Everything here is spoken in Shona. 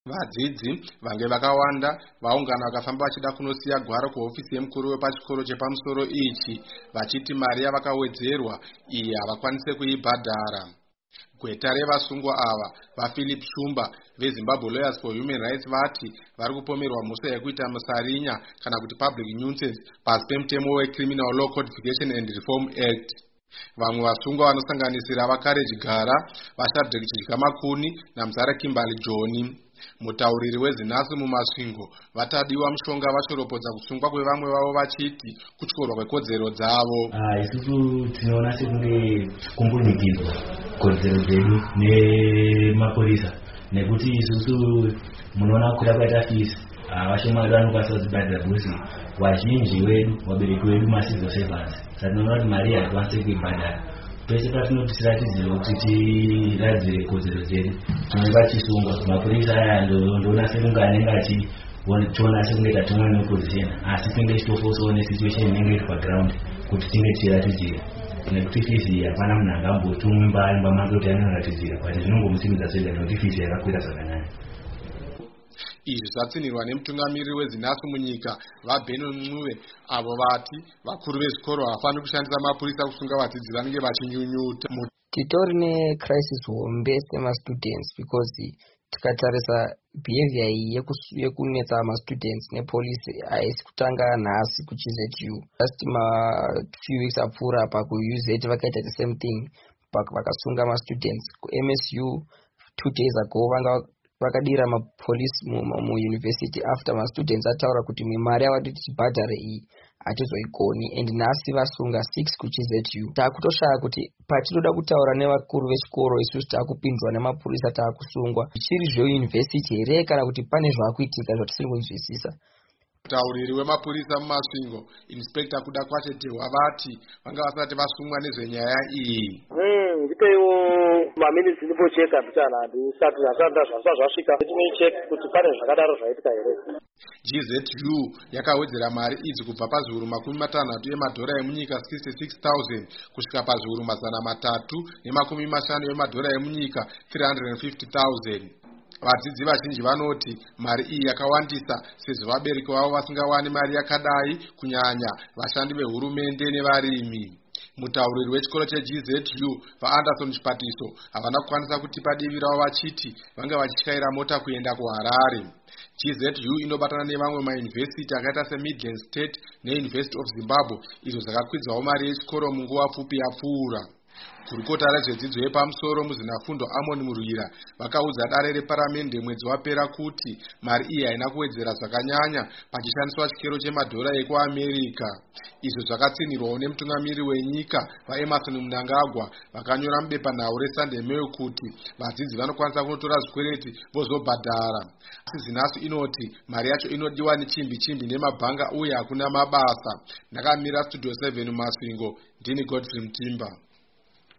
Vadzidzi vange vakawanda vaungana vakafamba vachida kunosiya gwaro kuhofisi yemukuru wepachikoro chepamusoro ichi vachiti mari yavakawedzerwa iyi havakwanise kuibhadhara. Gweta revasungwa ava vaPhilip Shumba veZimbabwe Lawyers for Human Rights vati vari kupomerwa mhosva yekuita musarinya kana kuti public nuisance pasi pemutemo weCriminal Law Codification and Reform Act. Vamwe vasungwa vanosanganisira vaCourage Gara, vaShadrack Chidyamakuni naMuzara Kimberly Joni. Mutauriri weZinasu mumasvingo vatadiwa mushonga vashoropodza kusungwa kwevamwe vavo vachiti kutyorwa kwekodzero dzavo. Isusu tinoona sekunge kumbunikidzwa kodzero dzedu nemapurisa nekuti isusu munoona kuda kwaita fisi vashomari vanokwanisa kudzibhadhira bhusi wazhinji wedu wabereki wedu masizo servants saka tinoona kuti mari hatikwanise kuibhadhara. Pese patinoti tiratidzire kuti tiradzire kodzero dzedu tinenge vachisungwa mapurisa aya ndoona sekunge anenge achiona sekunge tatumwa neopposition asi tinenge tichitofosawo nesituation inenge iri paground kuti tinge tichiratidzira nekuti fizi hapana munhu angambotumwe imba make kuti anoratidzira but zvinongomusimudza zvega nekuti fizi yakakwira zvakanyanya. Izvi zvatsinirwa nemutungamiriri weZinasu munyika vaBenon Mncube avo vati vakuru vezvikoro havafaniri kushandisa mapurisa kusunga vadzidzi vanenge vachinyunyuta. Titori necrisis hombe semastudents because tikatarisa behavior iyi yekunetsa mastudents nepolisi haisi kutanga nhasi kuCZU. Just few weeks apfuura apa kuUZ vakaita the same thing vakasunga mastudents. kuMSU 2 days ago vakadira mapolisi muuniversity after mastudents ataura kuti mimari yavati tichibhadhare iyi hatizoigoni and nhasi vasunga 6 kuCZU. Taakutoshaya kuti patinoda kutaura nevakuru vechikoro isusu taakupinzwa nemapurisa taakusungwa. Zvichiri zveuniversity here kana kuti pane zvaakuitika zvatisiri kunzwisisa? Mutauriri wemapurisa mumasvingo Inspector Kuda Kwashetewa vati vanga vasati vasungwa nezvenyaya iyi. Ndipeiwo maminitsi ndimbocheka mbichana ndisati zvasvika tinoicheka kuti pane zvakadaro zvaitika here. GZU yakawedzera mari idzi kubva pazviuru $60 emadhora emunyika 66,000 kusvika pazviuru $350 emadhora emunyika 350,000. Vadzidzi vazhinji vanoti mari iyi yakawandisa sezvo vabereki vavo vasingawani mari yakadai kunyanya vashandi vehurumende nevarimi. Mutauriri wechikoro cheGZU vaAnderson Chipatiso havana kukwanisa kutipa divi ravo vachiti vanga vachityaira mota kuenda kuHarare. GZU inobatana nevamwe mauniversity akaita seMidland State neUniversity of Zimbabwe izvo zvakakwidzawo mari yechikoro munguva pfupi yapfuura. Kurukota rezvedzidzo yepamusoro muzinafundo Amon Murwira vakaudza dare reparamende mwedzi wapera kuti mari iyi haina kuwedzera zvakanyanya pachishandiswa chikero chemadhora ekuAmerika. Izvo zvakatsinirwawo nemutungamiriri wenyika vaEmerson Mnangagwa vakanyora mubepanhau reSunday Mail kuti vadzidzi vanokwanisa kunotora zvikwereti vozobhadhara. Asi Zinasu inoti mari yacho inodiwa nechimbi nemabhanga uye hakuna mabasa. Ndakamira Studio 7 mumasvingo, ndini Godfrey Mtimba.